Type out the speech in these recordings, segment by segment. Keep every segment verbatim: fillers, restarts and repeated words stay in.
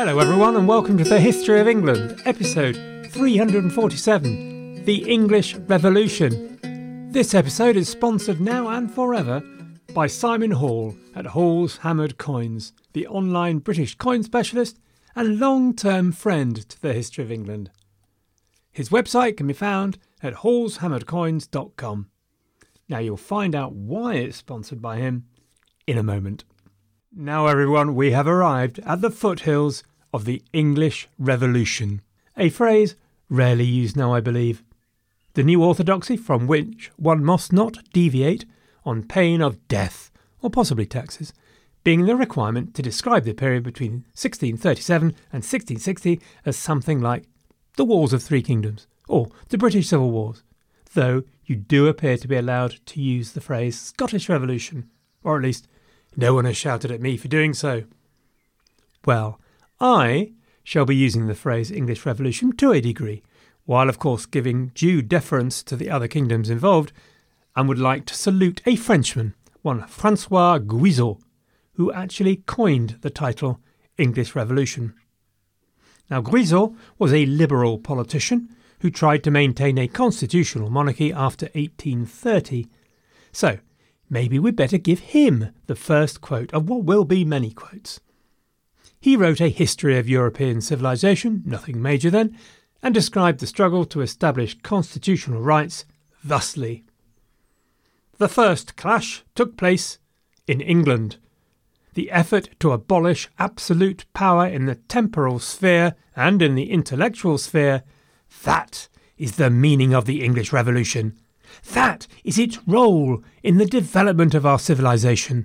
Hello everyone and welcome to the History of England, episode three hundred forty-seven, The English Revolution. This episode is sponsored now and forever by Simon Hall at Hall's Hammered Coins, the online British coin specialist and long-term friend to the History of England. His website can be found at halls hammered coins dot com. Now you'll find out why it's sponsored by him in a moment. Now everyone, we have arrived at the foothills of the English Revolution, a phrase rarely used now I believe. The new orthodoxy from which one must not deviate on pain of death, or possibly taxes, being the requirement to describe the period between sixteen thirty-seven and sixteen sixty as something like the Wars of Three Kingdoms, or the British Civil Wars, though you do appear to be allowed to use the phrase Scottish Revolution, or at least no one has shouted at me for doing so. Well, I shall be using the phrase English Revolution to a degree, while of course giving due deference to the other kingdoms involved, and would like to salute a Frenchman, one Francois Guizot, who actually coined the title English Revolution. Now, Guizot was a liberal politician who tried to maintain a constitutional monarchy after eighteen thirty. So, maybe we'd better give him the first quote of what will be many quotes. He wrote a history of European civilization, nothing major then, and described the struggle to establish constitutional rights thusly. The first clash took place in England. The effort to abolish absolute power in the temporal sphere and in the intellectual sphere, that is the meaning of the English Revolution. That is its role in the development of our civilization.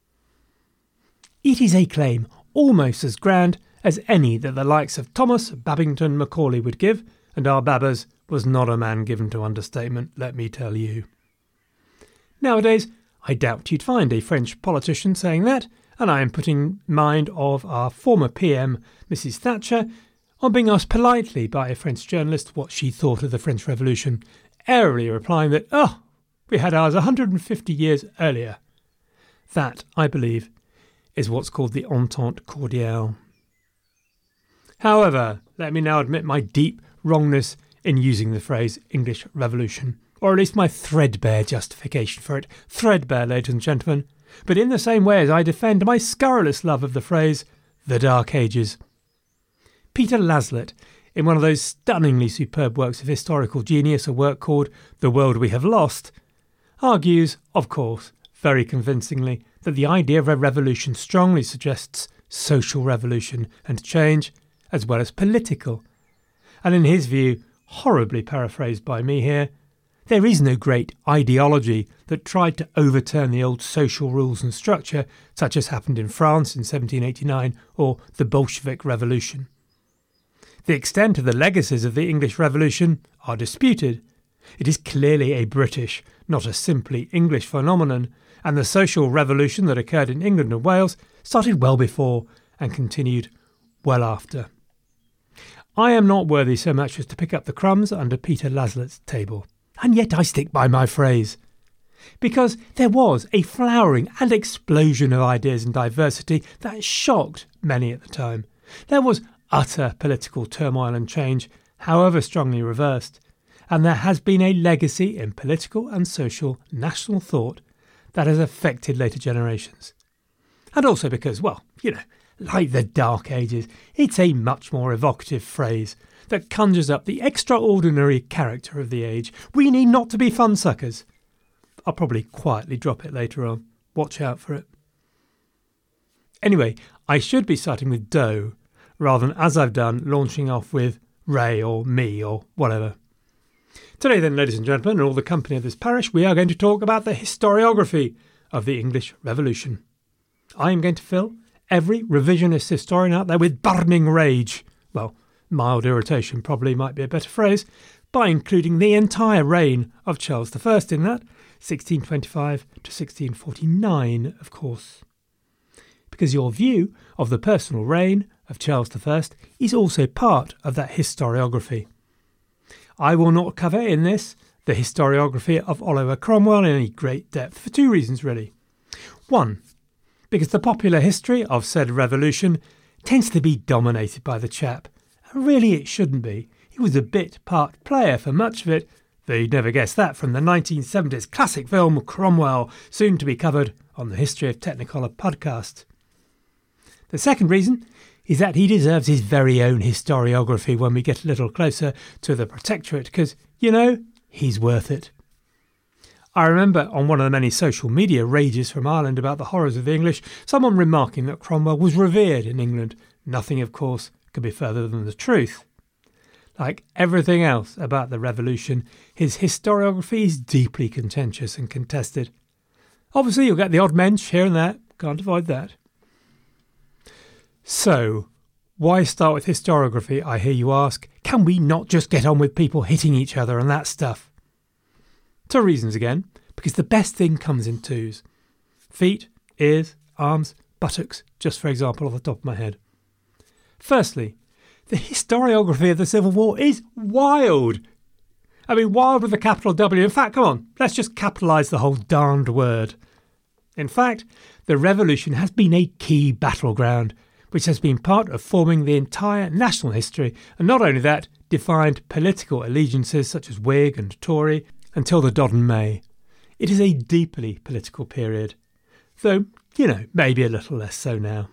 It is a claim almost as grand as any that the likes of Thomas Babington Macaulay would give, and our Babbers was not a man given to understatement, let me tell you. Nowadays, I doubt you'd find a French politician saying that, and I am putting mind of our former P M, Missus Thatcher, on being asked politely by a French journalist what she thought of the French Revolution, airily replying that, oh, we had ours one hundred fifty years earlier. That, I believe, is what's called the Entente Cordiale. However, let me now admit my deep wrongness in using the phrase English Revolution, or at least my threadbare justification for it. Threadbare, ladies and gentlemen, but in the same way as I defend my scurrilous love of the phrase the Dark Ages. Peter Laslett, in one of those stunningly superb works of historical genius, a work called The World We Have Lost, argues, of course, very convincingly, that the idea of a revolution strongly suggests social revolution and change, as well as political. And in his view, horribly paraphrased by me here, there is no great ideology that tried to overturn the old social rules and structure, such as happened in France in seventeen eighty-nine or the Bolshevik Revolution. The extent of the legacies of the English Revolution are disputed. It is clearly a British, not a simply English phenomenon, and the social revolution that occurred in England and Wales started well before and continued well after. I am not worthy so much as to pick up the crumbs under Peter Laslett's table, and yet I stick by my phrase. Because there was a flowering and explosion of ideas and diversity that shocked many at the time. There was utter political turmoil and change, however strongly reversed, and there has been a legacy in political and social national thought that has affected later generations. And also because, well, you know, like the Dark Ages, it's a much more evocative phrase that conjures up the extraordinary character of the age. We need not to be fun suckers. I'll probably quietly drop it later on. Watch out for it. Anyway, I should be starting with Doe, rather than, as I've done, launching off with Ray or me or whatever. Today then, ladies and gentlemen, and all the company of this parish, we are going to talk about the historiography of the English Revolution. I am going to fill every revisionist historian out there with burning rage, well, mild irritation probably might be a better phrase, by including the entire reign of Charles the First in that, sixteen twenty-five to sixteen forty-nine, of course. Because your view of the personal reign of Charles the First is also part of that historiography. I will not cover in this the historiography of Oliver Cromwell in any great depth for two reasons really. One, because the popular history of said revolution tends to be dominated by the chap. And really it shouldn't be. He was a bit part player for much of it, though you'd never guess that from the nineteen seventies classic film Cromwell, soon to be covered on the History of Technicolor podcast. The second reason is that he deserves his very own historiography when we get a little closer to the Protectorate, because, you know, he's worth it. I remember on one of the many social media rages from Ireland about the horrors of the English, someone remarking that Cromwell was revered in England. Nothing, of course, could be further than the truth. Like everything else about the Revolution, his historiography is deeply contentious and contested. Obviously, you'll get the odd mensch here and there. Can't avoid that. So, why start with historiography, I hear you ask? Can we not just get on with people hitting each other and that stuff? Two reasons again, because the best thing comes in twos. Feet, ears, arms, buttocks, just for example off the top of my head. Firstly, the historiography of the Civil War is wild. I mean, wild with a capital W. In fact, come on, let's just capitalise the whole darned word. In fact, the Revolution has been a key battleground, which has been part of forming the entire national history, and not only that, defined political allegiances such as Whig and Tory until the Dodden May. It is a deeply political period, though, you know, maybe a little less so now.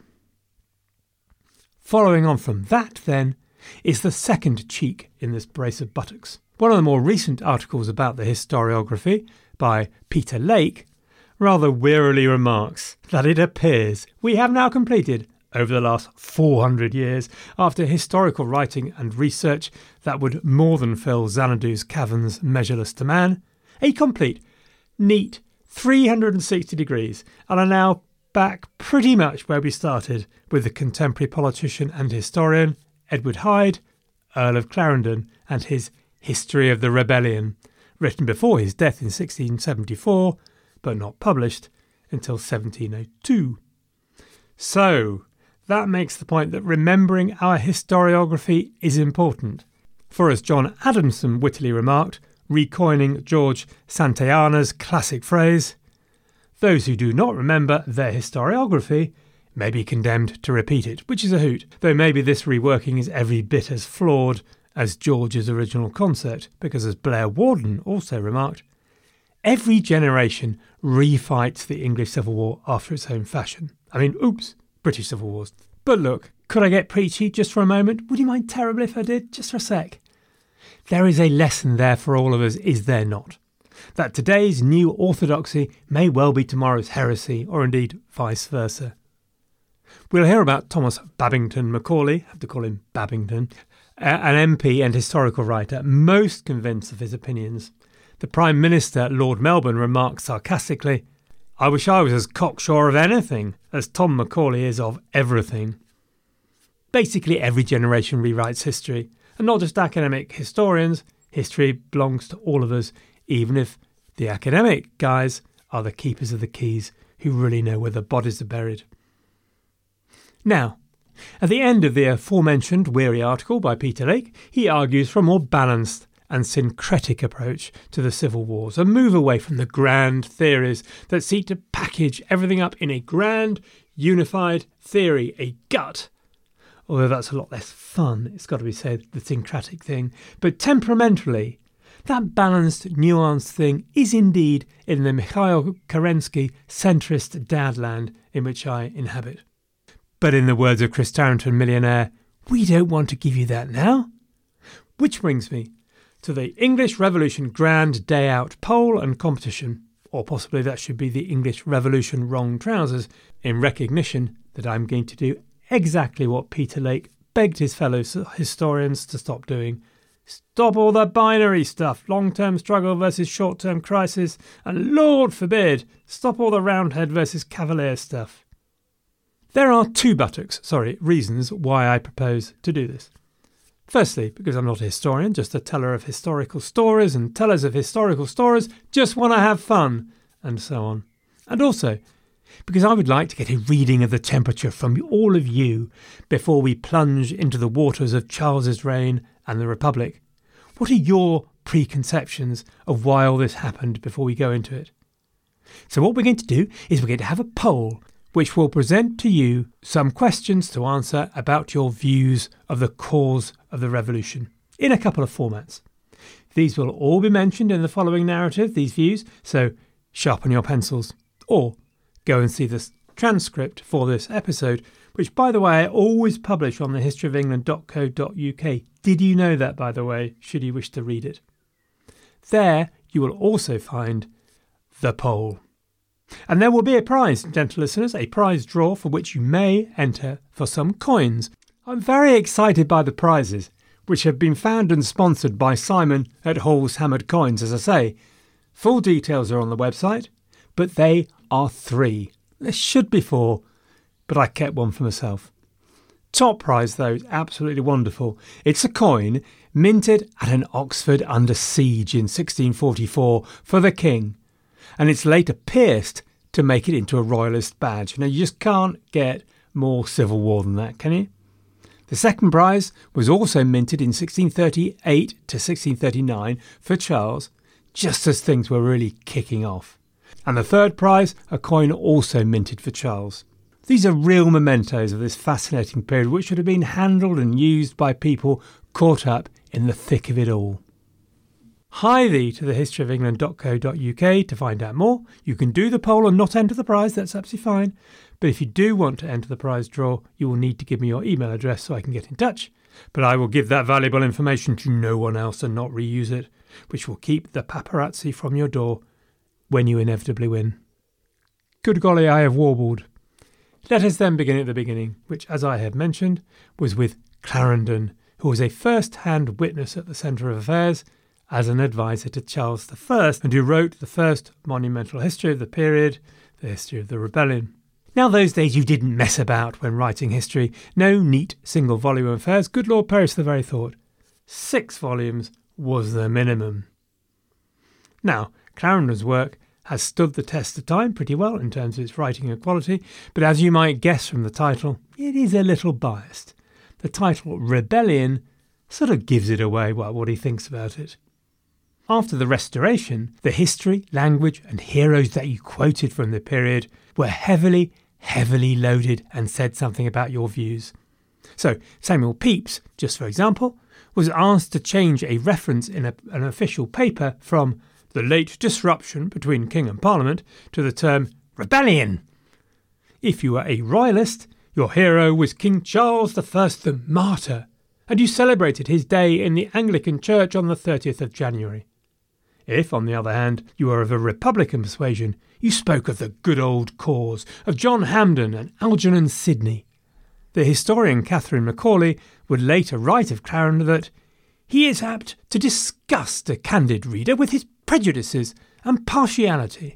Following on from that, then, is the second cheek in this brace of buttocks. One of the more recent articles about the historiography, by Peter Lake, rather wearily remarks that it appears we have now completed, over the last four hundred years, after historical writing and research that would more than fill Xanadu's caverns measureless to man, a complete, neat three hundred sixty degrees, and are now back pretty much where we started with the contemporary politician and historian Edward Hyde, Earl of Clarendon, and his History of the Rebellion, written before his death in sixteen seventy-four, but not published until seventeen oh two. So, that makes the point that remembering our historiography is important. For as John Adamson wittily remarked, recoining George Santayana's classic phrase, those who do not remember their historiography may be condemned to repeat it, which is a hoot, though maybe this reworking is every bit as flawed as George's original concept, because as Blair Warden also remarked, every generation refights the English Civil War after its own fashion. I mean, oops, British Civil Wars. But look, could I get preachy just for a moment? Would you mind terribly if I did? Just for a sec. There is a lesson there for all of us, is there not? That today's new orthodoxy may well be tomorrow's heresy, or indeed vice versa. We'll hear about Thomas Babington Macaulay, have to call him Babington, an M P and historical writer, most convinced of his opinions. The Prime Minister, Lord Melbourne, remarked sarcastically, I wish I was as cocksure of anything as Tom Macaulay is of everything. Basically, every generation rewrites history, and not just academic historians. History belongs to all of us, even if the academic guys are the keepers of the keys who really know where the bodies are buried. Now, at the end of the aforementioned weary article by Peter Lake, he argues for a more balanced and syncretic approach to the civil wars, a move away from the grand theories that seek to package everything up in a grand, unified theory, a gut. Although that's a lot less fun, it's got to be said, the syncretic thing. But temperamentally, that balanced, nuanced thing is indeed in the Mikhail Kerensky centrist dadland in which I inhabit. But in the words of Chris Tarrant, millionaire, we don't want to give you that now. Which brings me to the English Revolution Grand Day Out poll and competition, or possibly that should be the English Revolution Wrong Trousers, in recognition that I'm going to do exactly what Peter Lake begged his fellow historians to stop doing. Stop all the binary stuff, long-term struggle versus short-term crisis, and Lord forbid, stop all the Roundhead versus Cavalier stuff. There are two buttocks, sorry, reasons why I propose to do this. Firstly, because I'm not a historian, just a teller of historical stories, and tellers of historical stories just want to have fun, and so on. And also, because I would like to get a reading of the temperature from all of you before we plunge into the waters of Charles's reign and the Republic. What are your preconceptions of why all this happened before we go into it? So what we're going to do is we're going to have a poll which will present to you some questions to answer about your views of the cause of the revolution in a couple of formats. These will all be mentioned in the following narrative, these views, so sharpen your pencils or go and see the transcript for this episode, which, by the way, I always publish on the history of england dot co dot uk. Did you know that, by the way, should you wish to read it? There you will also find the poll. And there will be a prize, gentle listeners, a prize draw for which you may enter for some coins. I'm very excited by the prizes, which have been found and sponsored by Simon at Hall's Hammered Coins, as I say. Full details are on the website, but they are three. There should be four, but I kept one for myself. Top prize, though, is absolutely wonderful. It's a coin minted at an Oxford under siege in sixteen forty-four for the king, and it's later pierced to make it into a royalist badge. Now, you just can't get more civil war than that, can you? The second prize was also minted in sixteen thirty-eight to sixteen thirty-nine for Charles, just as things were really kicking off. And the third prize, a coin also minted for Charles. These are real mementos of this fascinating period, which should have been handled and used by people caught up in the thick of it all. Hie thee to the history of england dot co dot uk to find out more. You can do the poll and not enter the prize, that's absolutely fine. But if you do want to enter the prize draw, you will need to give me your email address so I can get in touch. But I will give that valuable information to no one else and not reuse it, which will keep the paparazzi from your door when you inevitably win. Good golly, I have warbled. Let us then begin at the beginning, which, as I have mentioned, was with Clarendon, who was a first-hand witness at the centre of affairs as an advisor to Charles the First, and who wrote the first monumental history of the period, the history of the rebellion. Now, those days you didn't mess about when writing history. No neat single volume affairs. Good Lord, perish the very thought. Six volumes was the minimum. Now, Clarendon's work has stood the test of time pretty well in terms of its writing and quality, but as you might guess from the title, it is a little biased. The title Rebellion sort of gives it away, what, what he thinks about it. After the Restoration, the history, language and heroes that you quoted from the period were heavily, heavily loaded and said something about your views. So Samuel Pepys, just for example, was asked to change a reference in a, an official paper from the late disruption between King and Parliament to the term rebellion. If you were a royalist, your hero was King Charles the First the Martyr, and you celebrated his day in the Anglican Church on the thirtieth of January. If, on the other hand, you were of a Republican persuasion, you spoke of the good old cause, of John Hampden and Algernon Sidney. The historian Catherine Macaulay would later write of Clarendon that he is apt to disgust a candid reader with his prejudices and partiality.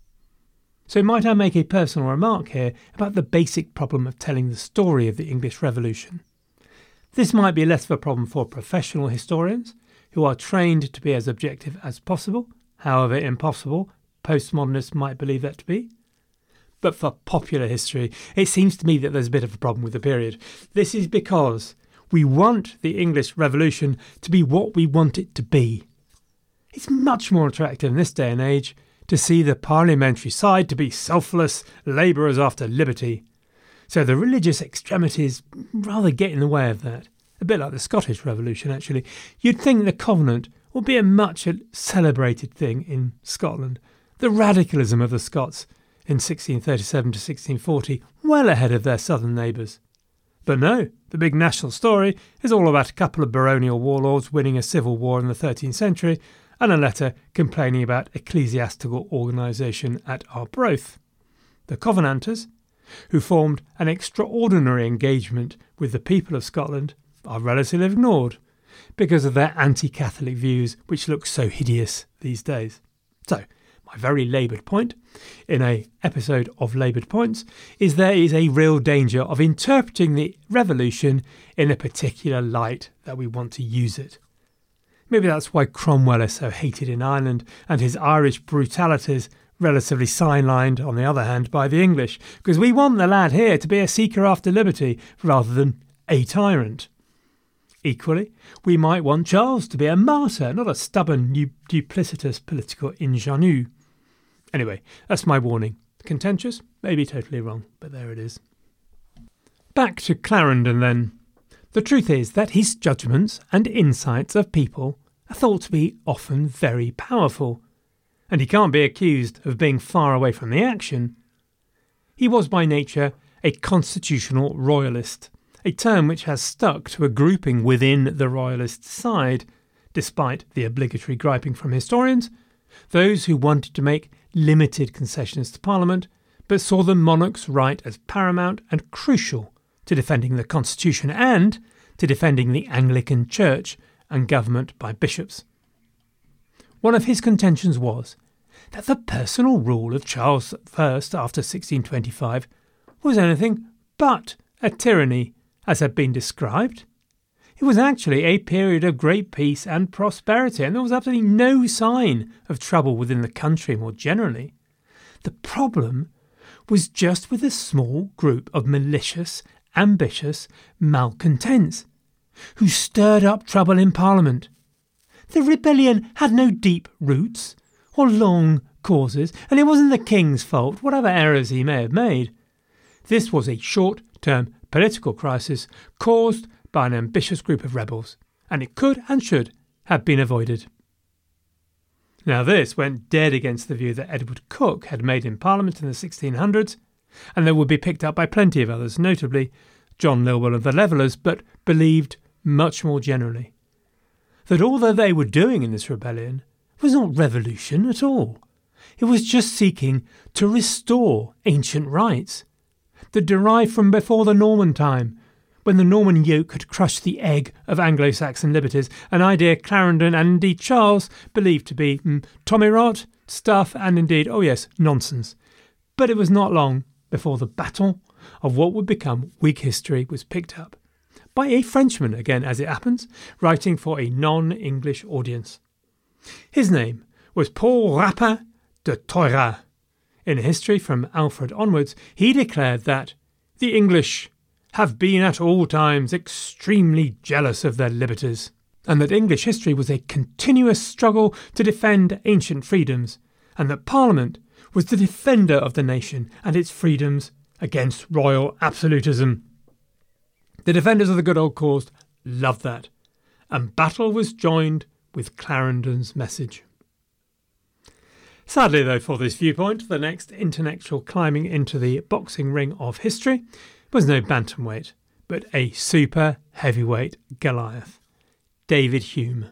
So might I make a personal remark here about the basic problem of telling the story of the English Revolution? This might be less of a problem for professional historians, who are trained to be as objective as possible, however impossible postmodernists might believe that to be. But for popular history, it seems to me that there's a bit of a problem with the period. This is because we want the English Revolution to be what we want it to be. It's much more attractive in this day and age to see the parliamentary side to be selfless labourers after liberty. So the religious extremities rather get in the way of that. A bit like the Scottish Revolution, actually. You'd think the Covenant would be a much celebrated thing in Scotland. The radicalism of the Scots in sixteen thirty-seven to sixteen forty, well ahead of their southern neighbours. But no, the big national story is all about a couple of baronial warlords winning a civil war in the thirteenth century and a letter complaining about ecclesiastical organisation at Arbroath. The Covenanters, who formed an extraordinary engagement with the people of Scotland, are relatively ignored because of their anti-Catholic views, which look so hideous these days. So, my very laboured point in a episode of Laboured Points is there is a real danger of interpreting the revolution in a particular light that we want to use it. Maybe that's why Cromwell is so hated in Ireland and his Irish brutalities relatively sidelined, on the other hand, by the English, because we want the lad here to be a seeker after liberty rather than a tyrant. Equally, we might want Charles to be a martyr, not a stubborn, duplicitous political ingenue. Anyway, that's my warning. Contentious? Maybe totally wrong, but there it is. Back to Clarendon then. The truth is that his judgments and insights of people are thought to be often very powerful, and he can't be accused of being far away from the action. He was by nature a constitutional royalist, a term which has stuck to a grouping within the royalist side, despite the obligatory griping from historians, those who wanted to make limited concessions to Parliament, but saw the monarch's right as paramount and crucial to defending the constitution and to defending the Anglican Church and government by bishops. One of his contentions was that the personal rule of Charles the First after sixteen twenty-five was anything but a tyranny, as had been described. It was actually a period of great peace and prosperity, and there was absolutely no sign of trouble within the country more generally. The problem was just with a small group of malicious, ambitious malcontents who stirred up trouble in Parliament. The rebellion had no deep roots or long causes, and it wasn't the king's fault, whatever errors he may have made. This was a short-term political crisis caused by an ambitious group of rebels, and it could and should have been avoided. Now this went dead against the view that Edward Coke had made in Parliament in the sixteen hundreds, and that would be picked up by plenty of others, notably John Lilwell of the Levellers, but believed much more generally that all that they were doing in this rebellion was not revolution at all. It was just seeking to restore ancient rights that derived from before the Norman time, when the Norman yoke had crushed the egg of Anglo-Saxon liberties, an idea Clarendon and indeed Charles believed to be mm, tommyrot, stuff, and indeed, oh yes, nonsense. But it was not long before the battle of what would become Whig history was picked up by a Frenchman, again as it happens, writing for a non-English audience. His name was Paul Rapin de Thoyras. In history from Alfred onwards, he declared that the English have been at all times extremely jealous of their liberties, and that English history was a continuous struggle to defend ancient freedoms, and that Parliament was the defender of the nation and its freedoms against royal absolutism. The defenders of the good old cause loved that, and battle was joined with Clarendon's message. Sadly, though, for this viewpoint, the next intellectual climbing into the boxing ring of history was no bantamweight, but a super heavyweight Goliath, David Hume.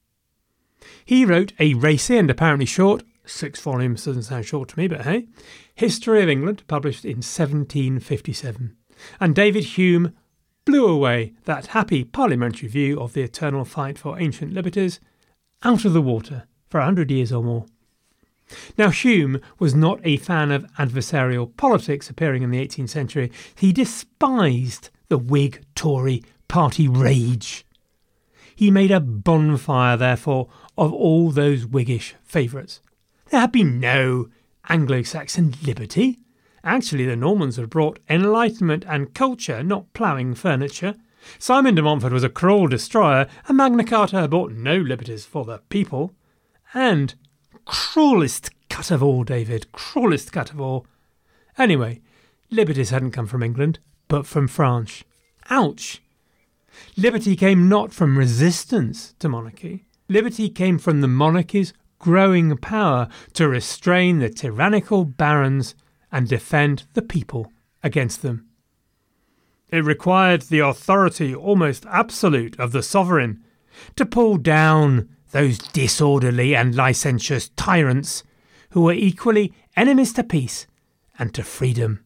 He wrote a racy and apparently short, six volumes doesn't sound short to me, but hey, History of England, published in seventeen fifty-seven. And David Hume blew away that happy parliamentary view of the eternal fight for ancient liberties out of the water for a hundred years or more. Now, Hume was not a fan of adversarial politics appearing in the eighteenth century. He despised the Whig Tory party rage. He made a bonfire, therefore, of all those Whiggish favourites. There had been no Anglo-Saxon liberty. Actually, the Normans had brought enlightenment and culture, not ploughing furniture. Simon de Montfort was a cruel destroyer, and Magna Carta had brought no liberties for the people. And cruelest cut of all, David, cruelest cut of all. Anyway, liberties hadn't come from England, but from France. Ouch! Liberty came not from resistance to monarchy. Liberty came from the monarchy's growing power to restrain the tyrannical barons and defend the people against them. It required the authority almost absolute of the sovereign to pull down those disorderly and licentious tyrants who were equally enemies to peace and to freedom.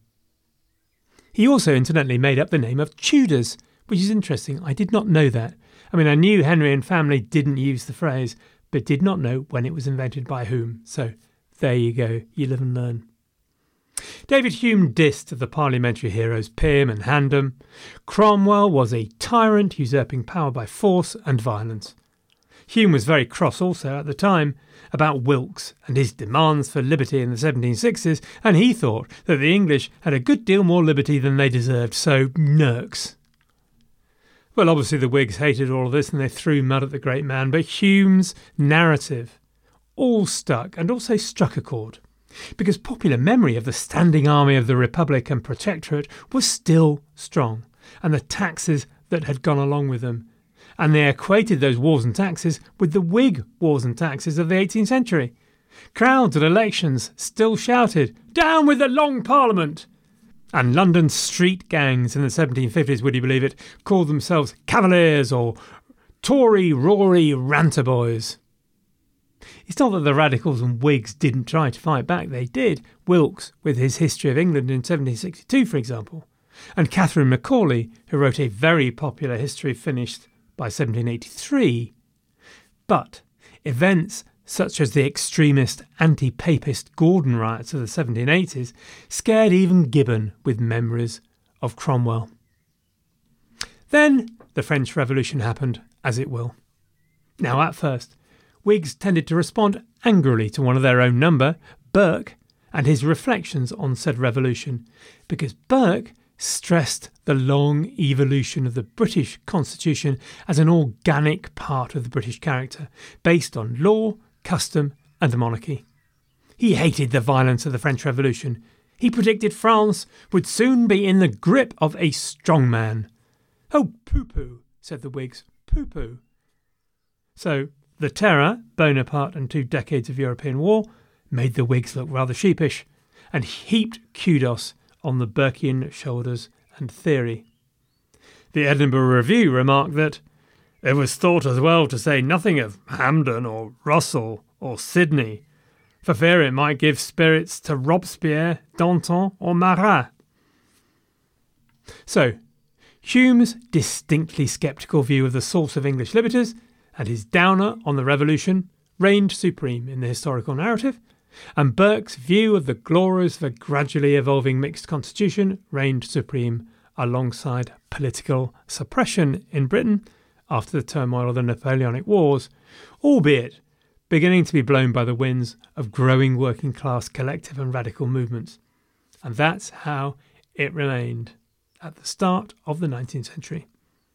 He also incidentally made up the name of Tudors, which is interesting. I did not know that. I mean, I knew Henry and family didn't use the phrase, but did not know when it was invented by whom. So there you go. You live and learn. David Hume dissed the parliamentary heroes Pym and Handham. Cromwell was a tyrant usurping power by force and violence. Hume was very cross also at the time about Wilkes and his demands for liberty in the seventeen sixties, and he thought that the English had a good deal more liberty than they deserved, so nurks. Well, obviously the Whigs hated all of this and they threw mud at the great man, but Hume's narrative all stuck and also struck a chord. because popular memory of the standing army of the Republic and Protectorate was still strong, and the taxes that had gone along with them. And they equated those wars and taxes with the Whig wars and taxes of the eighteenth century. Crowds at elections still shouted, "Down with the Long Parliament!" And London street gangs in the seventeen fifties, would you believe it, called themselves Cavaliers or Tory Rory Ranter Boys. It's not that the Radicals and Whigs didn't try to fight back, they did. Wilkes with his History of England in seventeen sixty-two, for example, and Catherine Macaulay, who wrote a very popular history finished by seventeen eighty-three. But events such as the extremist anti-papist Gordon riots of the seventeen eighties scared even Gibbon with memories of Cromwell. Then the French Revolution happened, as it will. Now at first, Whigs tended to respond angrily to one of their own number, Burke, and his reflections on said revolution, because Burke stressed the long evolution of the British Constitution as an organic part of the British character, based on law, custom and the monarchy. He hated the violence of the French Revolution. He predicted France would soon be in the grip of a strong man. "Oh, pooh-pooh," said the Whigs, "pooh-pooh." So the Terror, Bonaparte and two decades of European war made the Whigs look rather sheepish and heaped kudos on the Burkean shoulders and theory. The Edinburgh Review remarked that it was thought as well to say nothing of Hampden or Russell or Sidney, for fear it might give spirits to Robespierre, Danton or Marat. So, Hume's distinctly sceptical view of the source of English liberties and his downer on the Revolution reigned supreme in the historical narrative, and Burke's view of the glories of a gradually evolving mixed constitution reigned supreme alongside political suppression in Britain after the turmoil of the Napoleonic Wars, albeit beginning to be blown by the winds of growing working-class collective and radical movements. And that's how it remained at the start of the nineteenth century.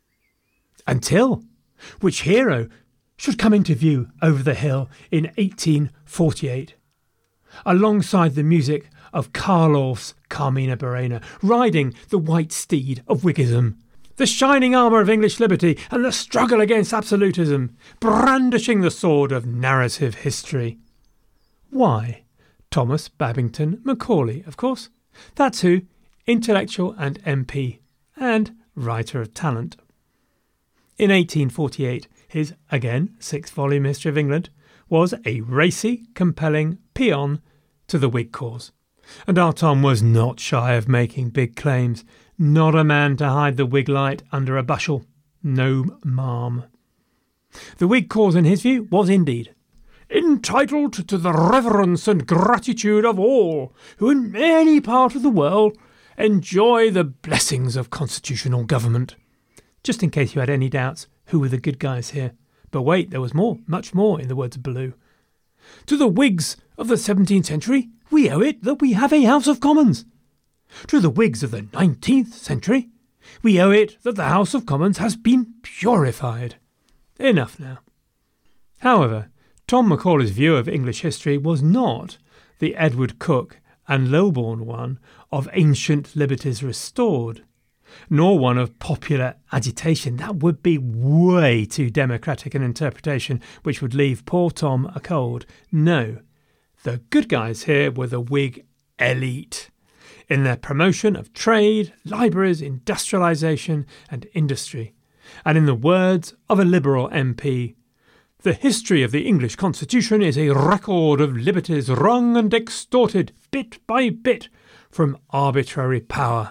Until which hero should come into view over the hill in eighteen forty-eight, alongside the music of Carl Orff's Carmina Burana, riding the white steed of Whiggism, the shining armour of English liberty and the struggle against absolutism, brandishing the sword of narrative history. Why? Thomas Babington Macaulay, of course. That's who, intellectual and M P, and writer of talent. In eighteen forty-eight, his, again, six-volume History of England was a racy, compelling paean to the Whig cause. And our Tom was not shy of making big claims, not a man to hide the Whig light under a bushel. No, ma'am. The Whig cause, in his view, was indeed entitled to the reverence and gratitude of all who in any part of the world enjoy the blessings of constitutional government. Just in case you had any doubts, who were the good guys here? But wait, there was more, much more, in the words of Ballou. To the Whigs of the seventeenth century, we owe it that we have a House of Commons. To the Whigs of the nineteenth century, we owe it that the House of Commons has been purified. Enough now. However, Tom Macaulay's view of English history was not the Edward Cook and Lowbourne one of ancient liberties restored, nor one of popular agitation. That would be way too democratic an interpretation, which would leave poor Tom a cold. No, the good guys here were the Whig elite, in their promotion of trade, libraries, industrialisation and industry. And in the words of a Liberal M P, the history of the English Constitution is a record of liberties wrung and extorted bit by bit from arbitrary power.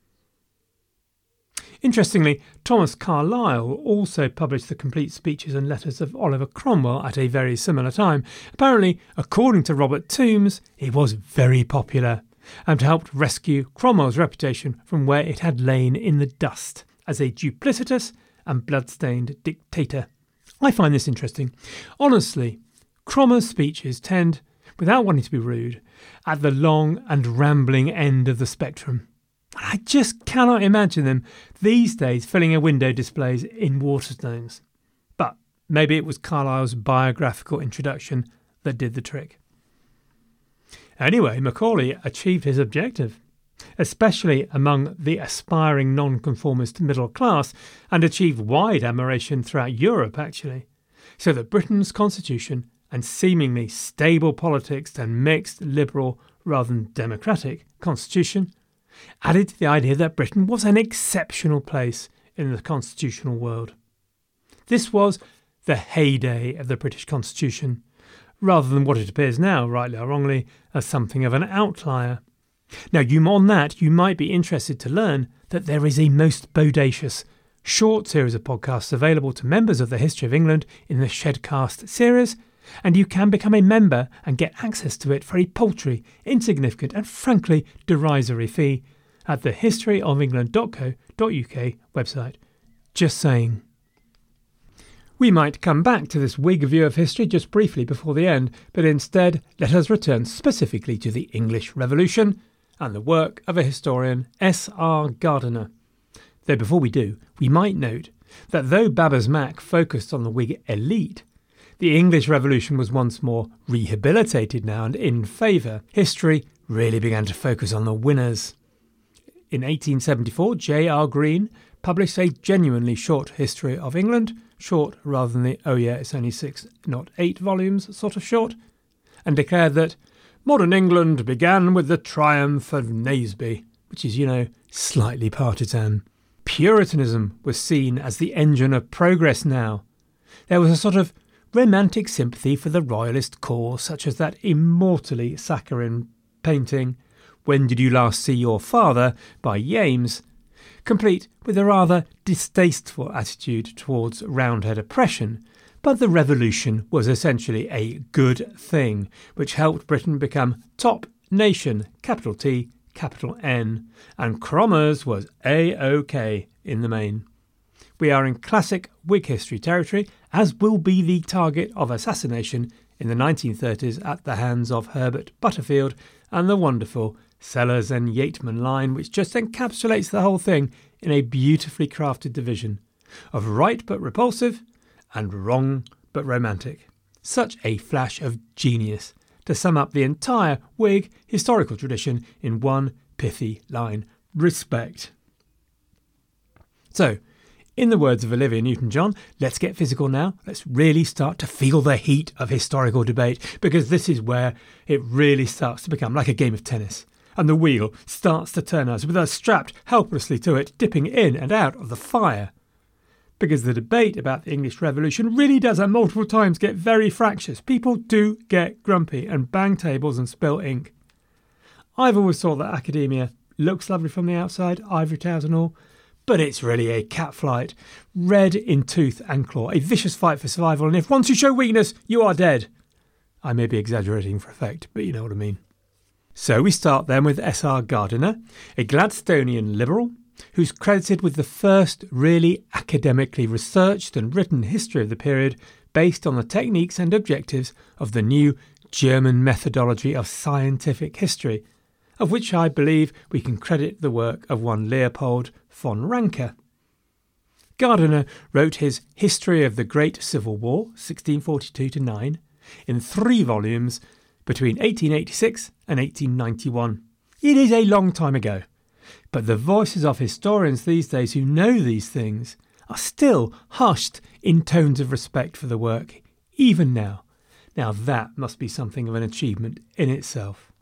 Interestingly, Thomas Carlyle also published the complete speeches and letters of Oliver Cromwell at a very similar time. Apparently, according to Robert Toombs, he was very popular and helped rescue Cromwell's reputation from where it had lain in the dust as a duplicitous and blood-stained dictator. I find this interesting. Honestly, Cromwell's speeches tend, without wanting to be rude, at the long and rambling end of the spectrum. I just cannot imagine them these days filling a window displays in Waterstones. But maybe it was Carlyle's biographical introduction that did the trick. Anyway, Macaulay achieved his objective, especially among the aspiring nonconformist middle class, and achieved wide admiration throughout Europe, actually, so that Britain's constitution and seemingly stable politics and mixed liberal rather than democratic constitution added to the idea that Britain was an exceptional place in the constitutional world. This was the heyday of the British Constitution, rather than what it appears now, rightly or wrongly, as something of an outlier. Now, you on that, you might be interested to learn that there is a most bodacious short series of podcasts available to members of the History of England in the Shedcast series, and you can become a member and get access to it for a paltry, insignificant and frankly derisory fee at the history of england dot co dot uk website. Just saying. We might come back to this Whig view of history just briefly before the end, but instead let us return specifically to the English Revolution and the work of a historian, S R Gardiner. Though before we do, we might note that though Babbage Mac focused on the Whig elite, the English Revolution was once more rehabilitated now and in favour. History really began to focus on the winners. In eighteen seventy-four, J R Green published a genuinely short history of England, short rather than the oh yeah, it's only six, not eight volumes sort of short, and declared that modern England began with the triumph of Naseby, which is, you know, slightly partisan. Puritanism was seen as the engine of progress now. There was a sort of romantic sympathy for the royalist cause, such as that immortally saccharine painting, When Did You Last See Your Father, by James, complete with a rather distasteful attitude towards Roundhead oppression. But the revolution was essentially a good thing, which helped Britain become top nation, capital T, capital N, and Cromers was A-OK in the main. We are in classic Whig history territory, as will be the target of assassination in the nineteen thirties at the hands of Herbert Butterfield and the wonderful Sellers and Yeatman line, which just encapsulates the whole thing in a beautifully crafted division of right but repulsive and wrong but romantic. Such a flash of genius to sum up the entire Whig historical tradition in one pithy line. Respect. So, in the words of Olivia Newton-John, let's get physical now. Let's really start to feel the heat of historical debate, because this is where it really starts to become like a game of tennis. And the wheel starts to turn us with us strapped helplessly to it, dipping in and out of the fire. Because the debate about the English Revolution really does at multiple times get very fractious. People do get grumpy and bang tables and spill ink. I've always thought that academia looks lovely from the outside, ivory towers and all, but it's really a cat fight, red in tooth and claw, a vicious fight for survival, and if once you show weakness, you are dead. I may be exaggerating for effect, but you know what I mean. So we start then with S R Gardiner, a Gladstonian liberal, who's credited with the first really academically researched and written history of the period based on the techniques and objectives of the new German methodology of scientific history, of which I believe we can credit the work of one Leopold von Ranke. Gardiner wrote his History of the Great Civil War, sixteen forty-two to nine, in three volumes between eighteen eighty-six and eighteen ninety-one. It is a long time ago, but the voices of historians these days who know these things are still hushed in tones of respect for the work, even now. Now that must be something of an achievement in itself.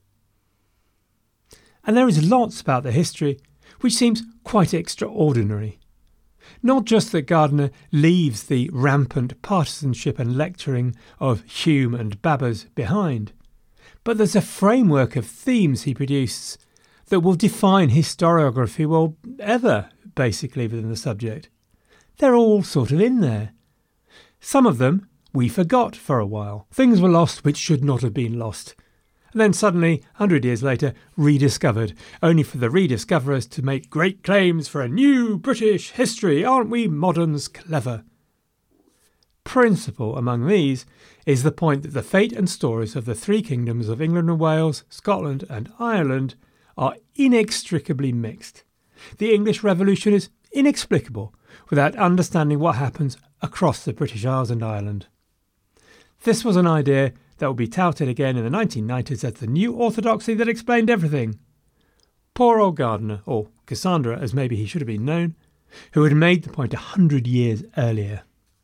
And there is lots about the history which seems quite extraordinary. Not just that Gardiner leaves the rampant partisanship and lecturing of Hume and Babbage behind, but there's a framework of themes he produces that will define historiography, well, ever, basically, within the subject. They're all sort of in there. Some of them we forgot for a while. Things were lost which should not have been lost. And then suddenly, a hundred years later, rediscovered, only for the rediscoverers to make great claims for a new British history. Aren't we moderns clever? Principal among these is the point that the fate and stories of the three kingdoms of England and Wales, Scotland and Ireland are inextricably mixed. The English Revolution is inexplicable without understanding what happens across the British Isles and Ireland. This was an idea that would be touted again in the nineteen nineties as the new orthodoxy that explained everything. Poor old Gardner, or Cassandra as maybe he should have been known, who had made the point a hundred years earlier.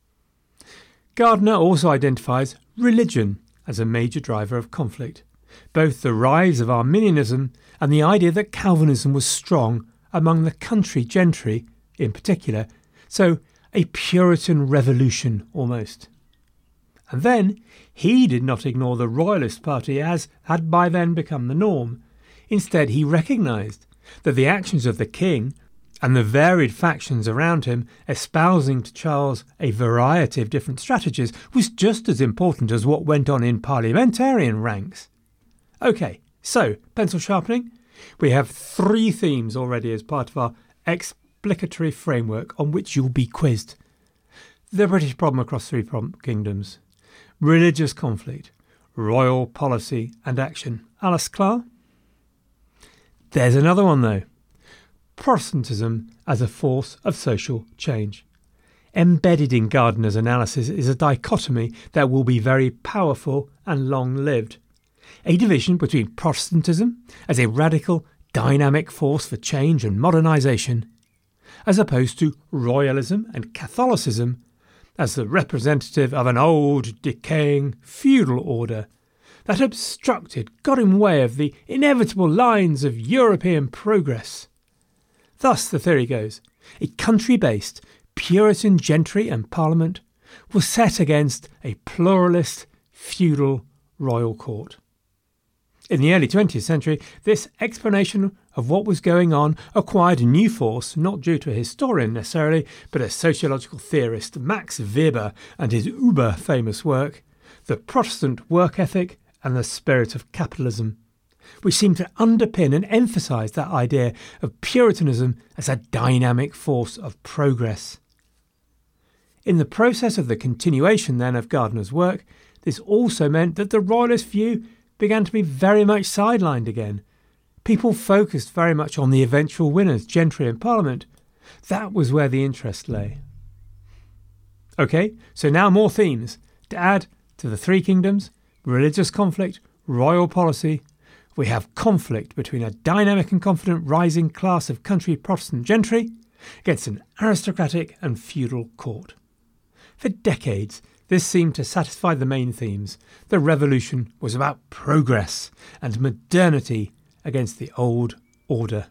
Gardner also identifies religion as a major driver of conflict, both the rise of Arminianism and the idea that Calvinism was strong among the country gentry in particular, so a Puritan revolution almost. And then he did not ignore the Royalist Party as had by then become the norm. Instead, he recognised that the actions of the king and the varied factions around him espousing to Charles a variety of different strategies was just as important as what went on in parliamentarian ranks. OK, so, pencil sharpening. We have three themes already as part of our explicatory framework on which you'll be quizzed. The British problem across three kingdoms, religious conflict, royal policy and action. Alice Clark? There's another one though. Protestantism as a force of social change. Embedded in Gardner's analysis is a dichotomy that will be very powerful and long-lived. A division between Protestantism as a radical, dynamic force for change and modernisation, as opposed to Royalism and Catholicism as the representative of an old, decaying, feudal order that obstructed, got in way of the inevitable lines of European progress. Thus, the theory goes, a country-based Puritan gentry and parliament was set against a pluralist, feudal royal court. In the early twentieth century, this explanation of what was going on acquired new force, not due to a historian necessarily, but a sociological theorist, Max Weber, and his uber-famous work, The Protestant Work Ethic and the Spirit of Capitalism, which seemed to underpin and emphasise that idea of Puritanism as a dynamic force of progress. In the process of the continuation then of Gardner's work, this also meant that the Royalist view began to be very much sidelined again. People focused very much on the eventual winners, gentry and Parliament. That was where the interest lay. OK, so now more themes. To add to the three kingdoms, religious conflict, royal policy, we have conflict between a dynamic and confident rising class of country Protestant gentry against an aristocratic and feudal court. For decades, this seemed to satisfy the main themes. The revolution was about progress and modernity against the old order.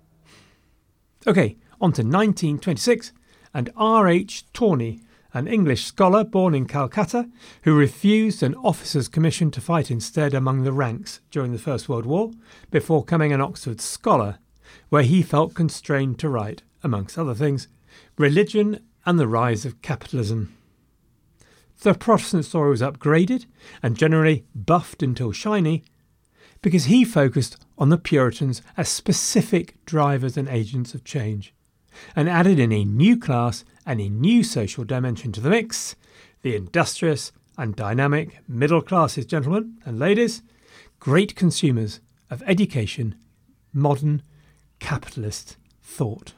OK, on to nineteen twenty-six and R H Tawney, an English scholar born in Calcutta who refused an officer's commission to fight instead among the ranks during the First World War before becoming an Oxford scholar, where he felt constrained to write, amongst other things, Religion and the Rise of Capitalism. The Protestant story was upgraded and generally buffed until shiny because he focused on the Puritans as specific drivers and agents of change and added in a new class and a new social dimension to the mix, the industrious and dynamic middle classes, gentlemen and ladies, great consumers of education, modern capitalist thought.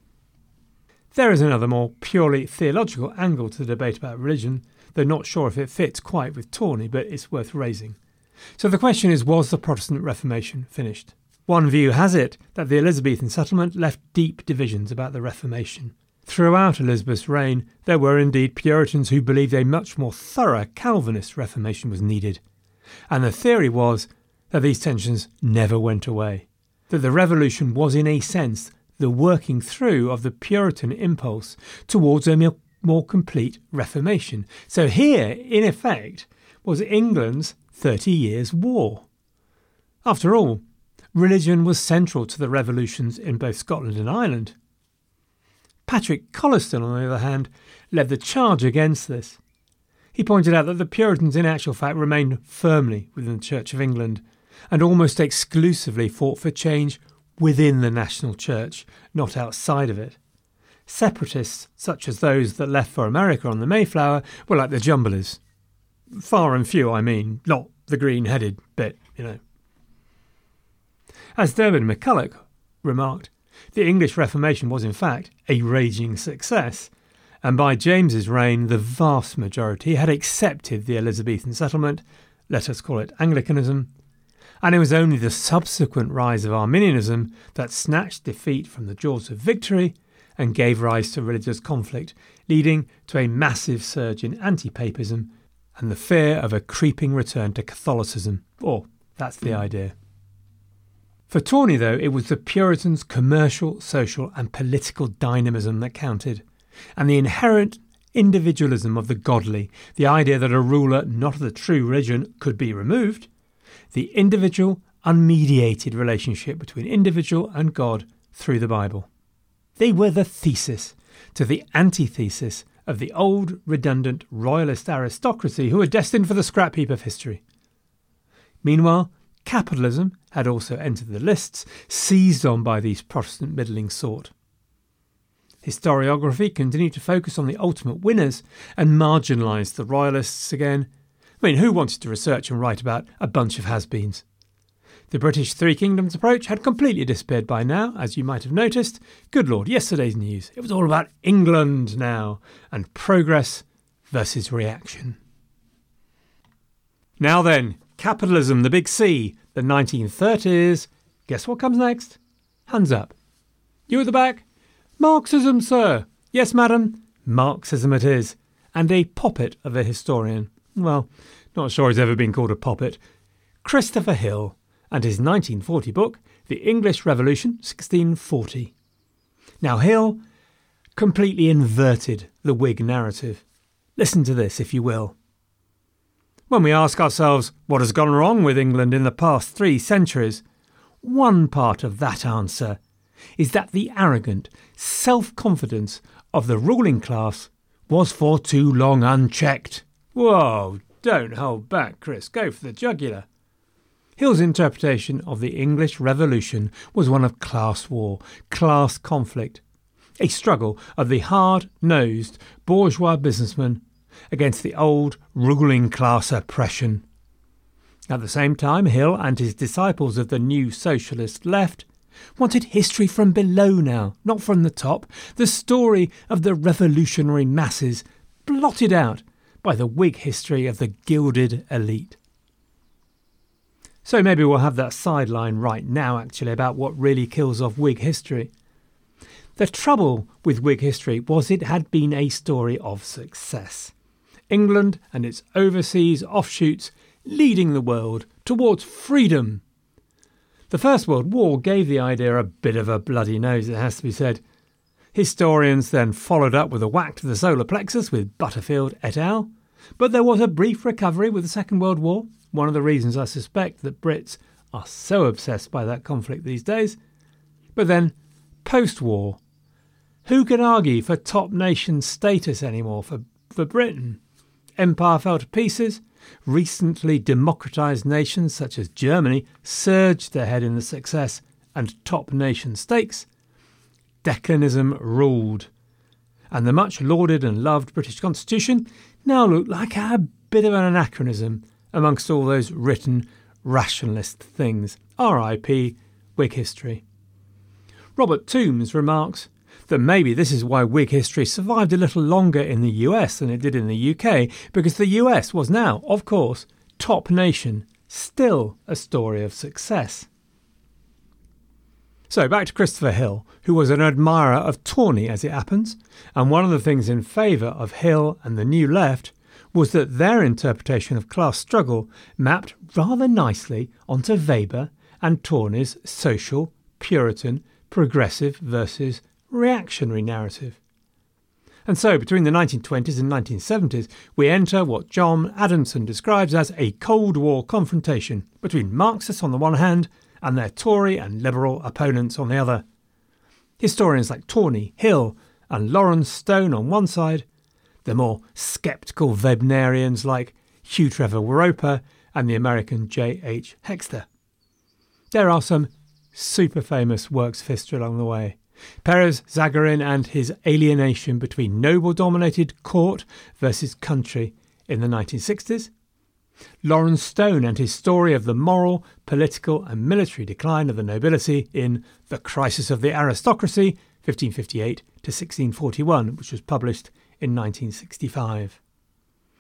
There is another more purely theological angle to the debate about religion, though not sure if it fits quite with Tawney, but it's worth raising. So the question is, was the Protestant Reformation finished? One view has it that the Elizabethan settlement left deep divisions about the Reformation. Throughout Elizabeth's reign, there were indeed Puritans who believed a much more thorough Calvinist Reformation was needed. And the theory was that these tensions never went away, that the Revolution was in a sense the working through of the Puritan impulse towards a more complete Reformation. So here, in effect, was England's Thirty Years' War. After all, religion was central to the revolutions in both Scotland and Ireland. Patrick Colliston, on the other hand, led the charge against this. He pointed out that the Puritans in actual fact remained firmly within the Church of England and almost exclusively fought for change within the national church, not outside of it. Separatists, such as those that left for America on the Mayflower, were like the Jumblies. Far and few, I mean, not the green-headed bit, you know. As Durbin McCulloch remarked, the English Reformation was in fact a raging success, and by James's reign the vast majority had accepted the Elizabethan settlement let us call it Anglicanism, and it was only the subsequent rise of Arminianism that snatched defeat from the jaws of victory and gave rise to religious conflict, leading to a massive surge in anti-papism and the fear of a creeping return to Catholicism. Or, that's the idea. For Tawney, though, it was the Puritans' commercial, social and political dynamism that counted, and the inherent individualism of the godly, the idea that a ruler not of the true religion could be removed, the individual, unmediated relationship between individual and God through the Bible. They were the thesis to the antithesis of the old, redundant, royalist aristocracy who were destined for the scrap heap of history. Meanwhile, capitalism had also entered the lists, seized on by these Protestant middling sort. Historiography continued to focus on the ultimate winners and marginalised the royalists again. I mean, who wanted to research and write about a bunch of has-beens? The British Three Kingdoms approach had completely disappeared by now, as you might have noticed. Good Lord, yesterday's news. It was all about England now, and progress versus reaction. Now then, capitalism, the big C, the nineteen thirties. Guess what comes next? Hands up. You at the back? Marxism, sir. Yes, madam. Marxism it is. And a poppet of a historian. Well, not sure he's ever been called a poppet. Christopher Hill and his nineteen forty book, The English Revolution, sixteen forty. Now, Hill completely inverted the Whig narrative. Listen to this, if you will. When we ask ourselves what has gone wrong with England in the past three centuries, one part of that answer is that the arrogant self-confidence of the ruling class was for too long unchecked. Whoa, don't hold back, Chris. Go for the jugular. Hill's interpretation of the English Revolution was one of class war, class conflict, a struggle of the hard-nosed bourgeois businessman against the old ruling class oppression. At the same time, Hill and his disciples of the new socialist left wanted history from below now, not from the top, the story of the revolutionary masses blotted out by the Whig history of the gilded elite. So maybe we'll have that sideline right now, actually, about what really kills off Whig history. The trouble with Whig history was it had been a story of success. England and its overseas offshoots leading the world towards freedom. The First World War gave the idea a bit of a bloody nose, it has to be said. Historians then followed up with a whack to the solar plexus with Butterfield et al. But there was a brief recovery with the Second World War, one of the reasons I suspect that Brits are so obsessed by that conflict these days. But then, post-war, who can argue for top nation status anymore for, for Britain? Empire fell to pieces. Recently democratised nations such as Germany surged ahead in the success and top nation stakes. Declinism ruled, and the much lauded and loved British Constitution now looked like a bit of an anachronism amongst all those written rationalist things. R I P Whig history. Robert Toombs remarks that maybe this is why Whig history survived a little longer in the U S than it did in the U K, because the U S was now, of course, top nation, still a story of success. So back to Christopher Hill, who was an admirer of Tawney as it happens, and one of the things in favour of Hill and the New Left was that their interpretation of class struggle mapped rather nicely onto Weber and Tawney's social, Puritan, progressive versus reactionary narrative. And so between the nineteen twenties and nineteen seventies we enter what John Adamson describes as a Cold War confrontation between Marxists on the one hand and their Tory and liberal opponents on the other. Historians like Tawney, Hill and Lawrence Stone on one side, the more sceptical Webnerians like Hugh Trevor Roper and the American J H Hexter. There are some super famous works of history along the way. Perez Zagarin and his alienation between noble-dominated court versus country in the nineteen sixties. Lawrence Stone and his story of the moral, political and military decline of the nobility in The Crisis of the Aristocracy, fifteen fifty-eight to sixteen forty-one, which was published in nineteen sixty-five.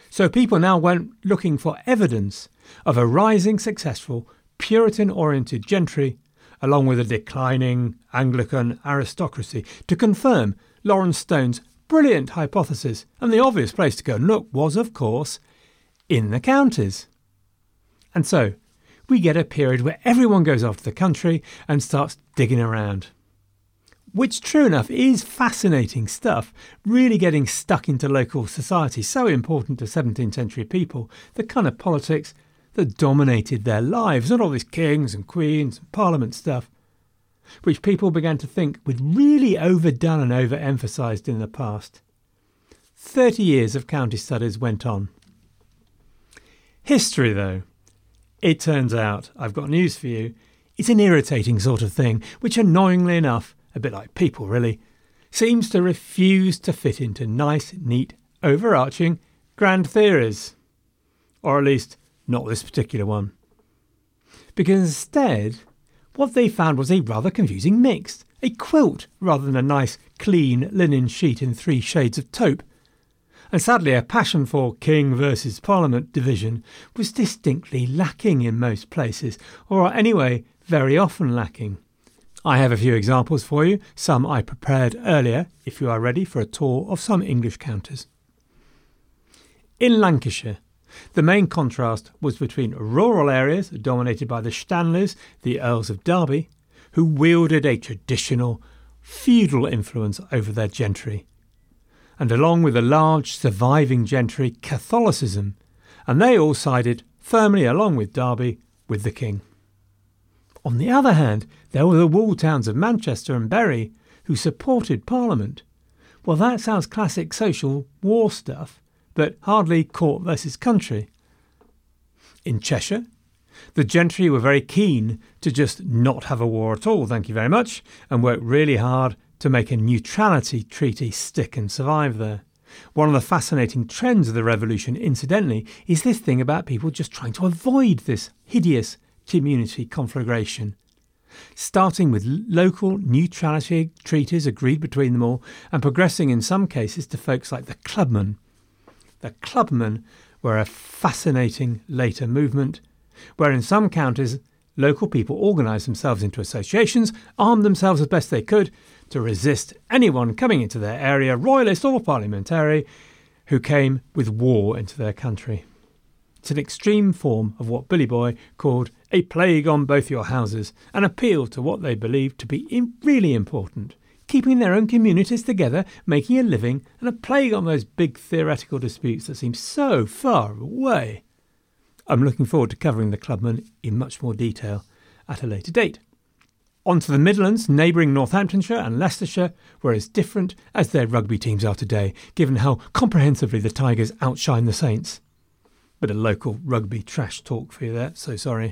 So people now went looking for evidence of a rising, successful, Puritan-oriented gentry, along with a declining Anglican aristocracy, to confirm Lawrence Stone's brilliant hypothesis. And the obvious place to go and look was, of course, in the counties. And so we get a period where everyone goes off to the country and starts digging around. Which, true enough, is fascinating stuff, really getting stuck into local society, so important to seventeenth century people, the kind of politics that dominated their lives, not all these kings and queens and parliament stuff, which people began to think was really overdone and overemphasised in the past. Thirty years of county studies went on. History, though, it turns out, I've got news for you, it's an irritating sort of thing, which annoyingly enough, a bit like people really, seems to refuse to fit into nice, neat, overarching, grand theories. Or at least, not this particular one. Because instead, what they found was a rather confusing mix, a quilt rather than a nice, clean linen sheet in three shades of taupe. And sadly, a passion for king versus parliament division was distinctly lacking in most places, or anyway, very often lacking. I have a few examples for you, some I prepared earlier, if you are ready for a tour of some English counties. In Lancashire, the main contrast was between rural areas dominated by the Stanleys, the Earls of Derby, who wielded a traditional, feudal influence over their gentry, and along with a large surviving gentry, Catholicism, and they all sided firmly, along with Derby, with the king. On the other hand, there were the walled towns of Manchester and Bury, who supported Parliament. Well, that sounds classic social war stuff, but hardly court versus country. In Cheshire, the gentry were very keen to just not have a war at all, thank you very much, and worked really hard to make a neutrality treaty stick and survive there. One of the fascinating trends of the revolution, incidentally, is this thing about people just trying to avoid this hideous community conflagration. Starting with local neutrality treaties agreed between them all, and progressing in some cases to folks like the clubmen. The clubmen were a fascinating later movement, where in some counties local people organised themselves into associations, armed themselves as best they could to resist anyone coming into their area, royalist or parliamentary, who came with war into their country. It's an extreme form of what Billy Boy called a plague on both your houses, an appeal to what they believed to be really important, keeping their own communities together, making a living, and a plague on those big theoretical disputes that seem so far away. I'm looking forward to covering the clubmen in much more detail at a later date. On to the Midlands, neighbouring Northamptonshire and Leicestershire were as different as their rugby teams are today, given how comprehensively the Tigers outshine the Saints. Bit of local rugby trash talk for you there, so sorry.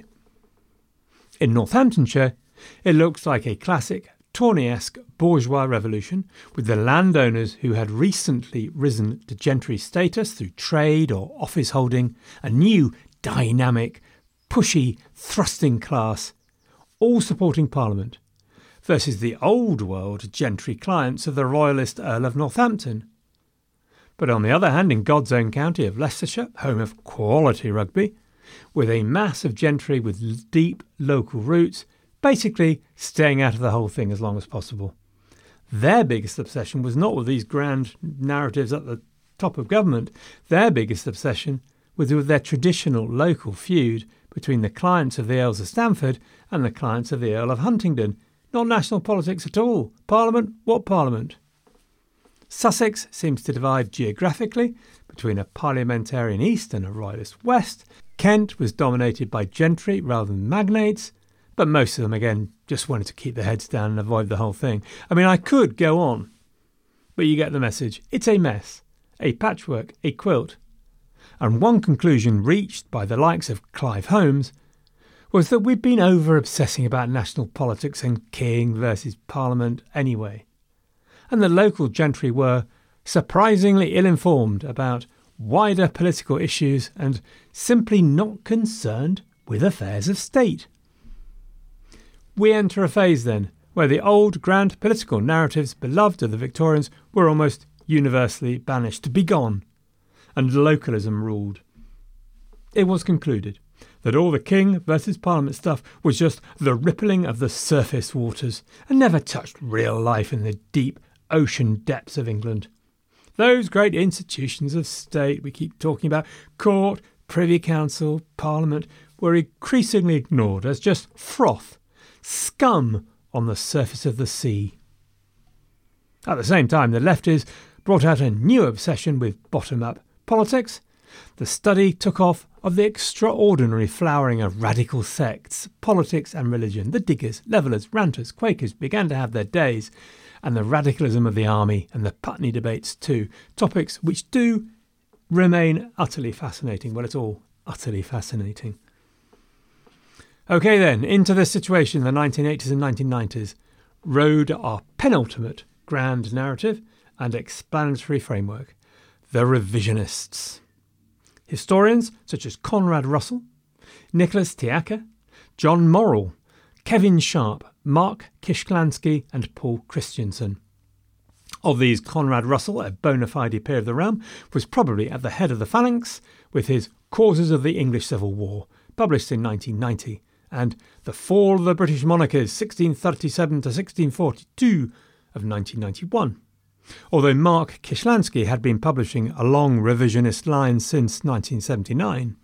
In Northamptonshire, it looks like a classic Tourney-esque bourgeois revolution, with the landowners who had recently risen to gentry status through trade or office holding, a new, dynamic, pushy, thrusting class, all supporting Parliament, versus the old world gentry clients of the royalist Earl of Northampton. But on the other hand, in God's own county of Leicestershire, home of quality rugby, with a mass of gentry with deep local roots, basically staying out of the whole thing as long as possible. Their biggest obsession was not with these grand narratives at the top of government. Their biggest obsession was with their traditional local feud between the clients of the Earls of Stamford and the clients of the Earl of Huntingdon. Not national politics at all. Parliament? What Parliament? Sussex seems to divide geographically between a parliamentarian east and a royalist west. Kent was dominated by gentry rather than magnates, but most of them, again, just wanted to keep their heads down and avoid the whole thing. I mean, I could go on, but you get the message. It's a mess, a patchwork, a quilt. And one conclusion reached by the likes of Clive Holmes was that we'd been over-obsessing about national politics and king versus parliament anyway. And the local gentry were surprisingly ill-informed about wider political issues and simply not concerned with affairs of state. We enter a phase then where the old grand political narratives beloved of the Victorians were almost universally banished to be gone, and localism ruled. It was concluded that all the king versus parliament stuff was just the rippling of the surface waters and never touched real life in the deep ocean depths of England. Those great institutions of state we keep talking about, court, privy council, parliament, were increasingly ignored as just froth, scum on the surface of the sea. At the same time, the lefties brought out a new obsession with bottom-up politics. The study took off of the extraordinary flowering of radical sects, politics and religion. The diggers, levellers, ranters, Quakers began to have their days, and the radicalism of the army and the Putney debates too, topics which do remain utterly fascinating. Well, it's all utterly fascinating. OK then, into this situation in the nineteen eighties and nineteen nineties rode our penultimate grand narrative and explanatory framework, the revisionists. Historians such as Conrad Russell, Nicholas Tiaca, John Morrell, Kevin Sharp, Mark Kishklansky and Paul Christensen. Of these, Conrad Russell, a bona fide peer of the realm, was probably at the head of the phalanx with his Causes of the English Civil War, published in nineteen ninety, and The Fall of the British Monarchies, sixteen thirty-seven to sixteen forty-two of nineteen ninety-one. Although Mark Kishklansky had been publishing along revisionist lines since nineteen seventy-nine.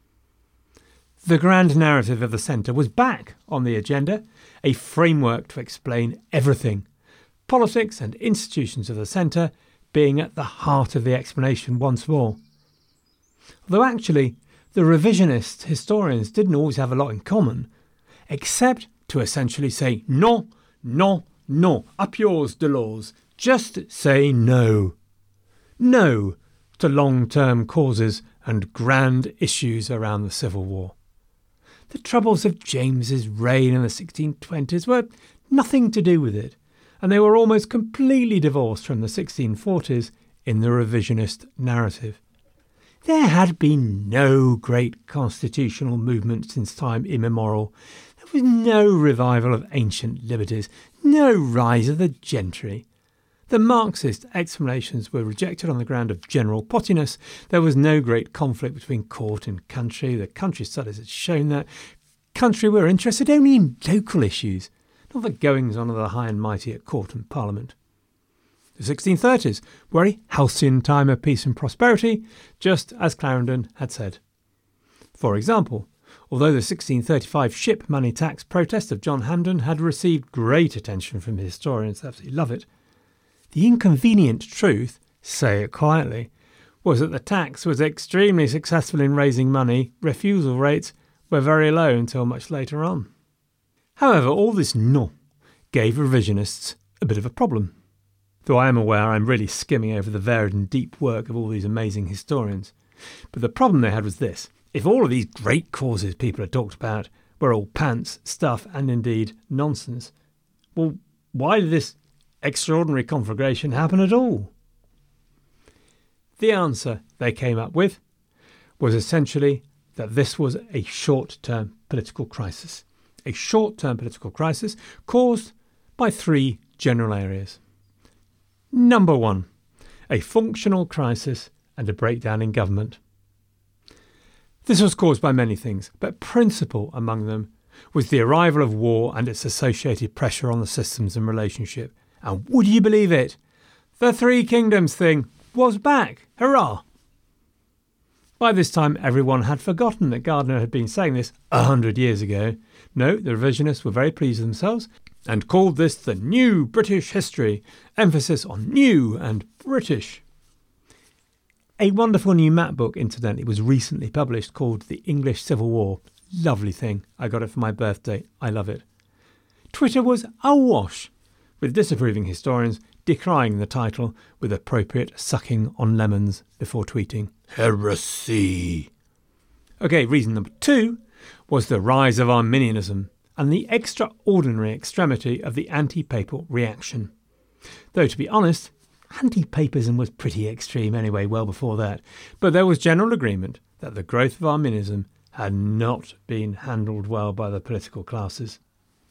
The grand narrative of the centre was back on the agenda, a framework to explain everything, politics and institutions of the centre being at the heart of the explanation once more. Although actually, the revisionist historians didn't always have a lot in common, except to essentially say, non, non, non, up yours, Delors. Just say no. No to long-term causes and grand issues around the Civil War. The troubles of James's reign in the sixteen twenties were nothing to do with it, and they were almost completely divorced from the sixteen forties in the revisionist narrative. There had been no great constitutional movement since time immemorial. There was no revival of ancient liberties, no rise of the gentry. The Marxist explanations were rejected on the ground of general pottiness. There was no great conflict between court and country. The country studies had shown that. Country were interested only in local issues, not the goings-on of the high and mighty at court and parliament. The sixteen thirties were a halcyon time of peace and prosperity, just as Clarendon had said. For example, although the sixteen thirty-five ship money tax protest of John Hampden had received great attention from historians, they absolutely love it, the inconvenient truth, say it quietly, was that the tax was extremely successful in raising money. Refusal rates were very low until much later on. However, all this non gave revisionists a bit of a problem. Though I am aware I'm really skimming over the varied and deep work of all these amazing historians. But the problem they had was this. If all of these great causes people had talked about were all pants, stuff and indeed nonsense, well, why did this extraordinary conflagration happen at all? The answer they came up with was essentially that this was a short-term political crisis. A short-term political crisis caused by three general areas. Number one, a functional crisis and a breakdown in government. This was caused by many things, but principal among them was the arrival of war and its associated pressure on the systems and relationship. And would you believe it? The Three Kingdoms thing was back. Hurrah! By this time, everyone had forgotten that Gardiner had been saying this a hundred years ago. No, the revisionists were very pleased with themselves and called this the new British history, emphasis on new and British. A wonderful new map book, incidentally, was recently published called The English Civil War. Lovely thing. I got it for my birthday. I love it. Twitter was awash with disapproving historians decrying the title with appropriate sucking on lemons before tweeting heresy. OK, reason number two was the rise of Arminianism and the extraordinary extremity of the anti-papal reaction. Though, to be honest, anti-papism was pretty extreme anyway, well before that. But there was general agreement that the growth of Arminianism had not been handled well by the political classes.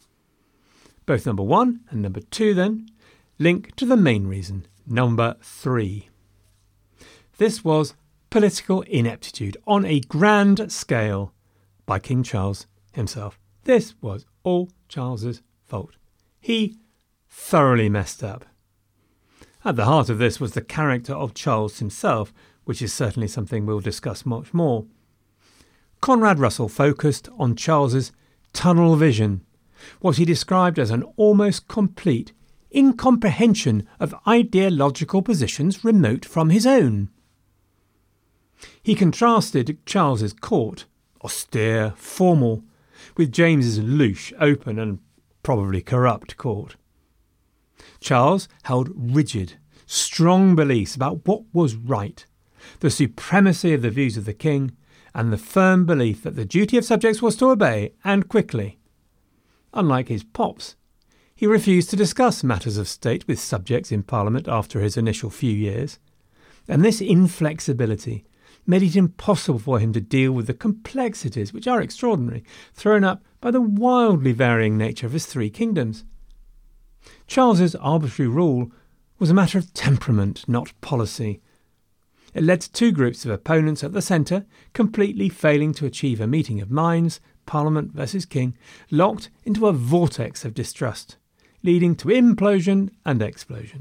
Both number one and number two, then, link to the main reason, number three. This was political ineptitude on a grand scale by King Charles himself. This was all Charles's fault. He thoroughly messed up. At the heart of this was the character of Charles himself, which is certainly something we'll discuss much more. Conrad Russell focused on Charles's tunnel vision, what he described as an almost complete incomprehension of ideological positions remote from his own. He contrasted Charles's court, austere, formal, with James's louche, open and probably corrupt court. Charles held rigid, strong beliefs about what was right, the supremacy of the views of the king, and the firm belief that the duty of subjects was to obey, and quickly. Unlike his pops, he refused to discuss matters of state with subjects in Parliament after his initial few years, and this inflexibility made it impossible for him to deal with the complexities, which are extraordinary, thrown up by the wildly varying nature of his three kingdoms. Charles's arbitrary rule was a matter of temperament, not policy. It led to two groups of opponents at the centre, completely failing to achieve a meeting of minds, Parliament versus King, locked into a vortex of distrust, leading to implosion and explosion.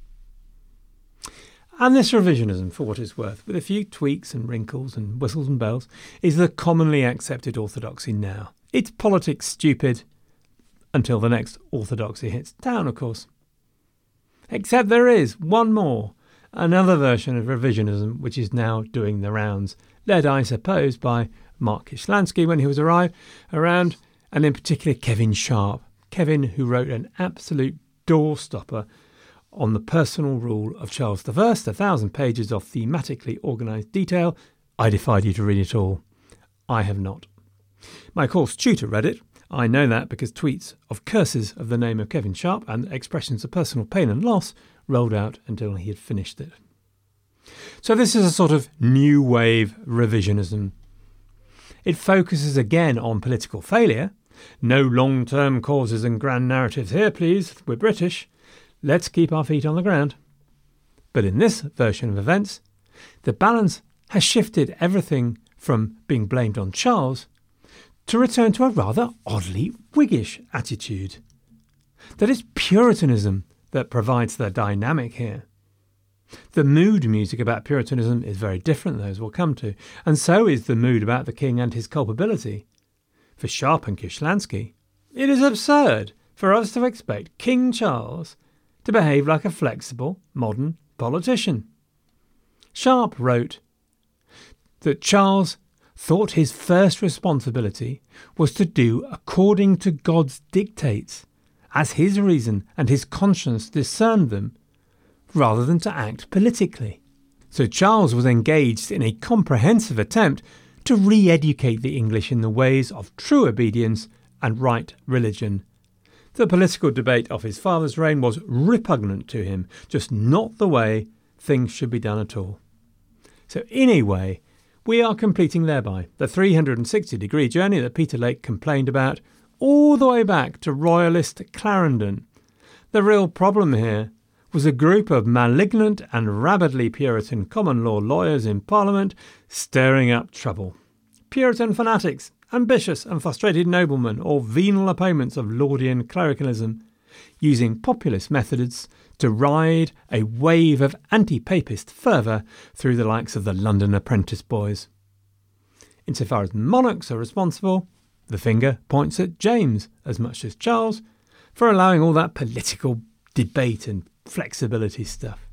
And this revisionism, for what it's worth, with a few tweaks and wrinkles and whistles and bells, is the commonly accepted orthodoxy now. It's politics stupid, until the next orthodoxy hits town, of course. Except there is one more, another version of revisionism which is now doing the rounds, led, I suppose, by Mark Kishlansky when he was arrived around, and in particular Kevin Sharp. Kevin, who wrote an absolute doorstopper on the personal rule of Charles the First, a thousand pages of thematically organised detail. I defied you to read it all. I have not. My course tutor read it. I know that because tweets of curses of the name of Kevin Sharp and expressions of personal pain and loss rolled out until he had finished it. So this is a sort of new wave revisionism. It focuses again on political failure. No long-term causes and grand narratives here, please. We're British. Let's keep our feet on the ground. But in this version of events, the balance has shifted everything from being blamed on Charles to return to a rather oddly Whiggish attitude. That it's Puritanism that provides the dynamic here. The mood music about Puritanism is very different, though, as we'll come to, and so is the mood about the king and his culpability. For Sharp and Kishlansky, it is absurd for us to expect King Charles to behave like a flexible, modern politician. Sharp wrote that Charles thought his first responsibility was to do according to God's dictates, as his reason and his conscience discerned them, rather than to act politically. So Charles was engaged in a comprehensive attempt to re-educate the English in the ways of true obedience and right religion. The political debate of his father's reign was repugnant to him, just not the way things should be done at all. So in a way, we are completing thereby the three hundred sixty degree journey that Peter Lake complained about, all the way back to royalist Clarendon. The real problem here was a group of malignant and rabidly Puritan common law lawyers in Parliament stirring up trouble. Puritan fanatics, ambitious and frustrated noblemen, or venal opponents of Laudian clericalism, using populist methods to ride a wave of anti-papist fervour through the likes of the London Apprentice Boys. Insofar as monarchs are responsible, the finger points at James as much as Charles for allowing all that political debate and flexibility stuff.